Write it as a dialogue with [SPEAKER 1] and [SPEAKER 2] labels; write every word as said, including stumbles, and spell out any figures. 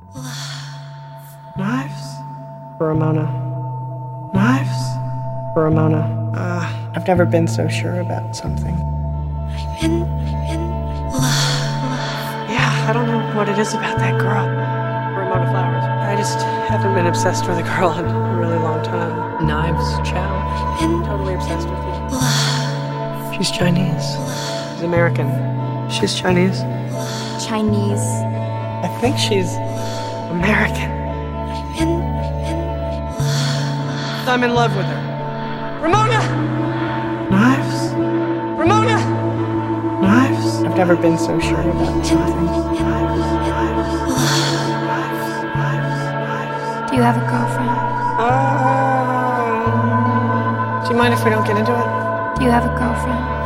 [SPEAKER 1] Knives? For Ramona. Knives? For Ramona. Uh, I've never been so sure about something.
[SPEAKER 2] I'm in, I'm in love.
[SPEAKER 1] Yeah, I don't know what it is about that girl. Ramona Flowers. I just haven't been obsessed with a girl in a really long time. Knives, Chow.
[SPEAKER 2] I'm in,
[SPEAKER 1] Totally obsessed with you.
[SPEAKER 2] love.
[SPEAKER 1] She's Chinese. She's American. She's Chinese.
[SPEAKER 3] Chinese.
[SPEAKER 1] I think she's American.
[SPEAKER 2] I'm in, I'm in love.
[SPEAKER 1] I'm in love with her. Ramona! Knives? Ramona! Knives? I've never been so sure about something. Knives, knives, knives, knives, knives.
[SPEAKER 3] Do you have a girlfriend?
[SPEAKER 1] Um, do you mind if we don't get into it?
[SPEAKER 3] Do you have a girlfriend?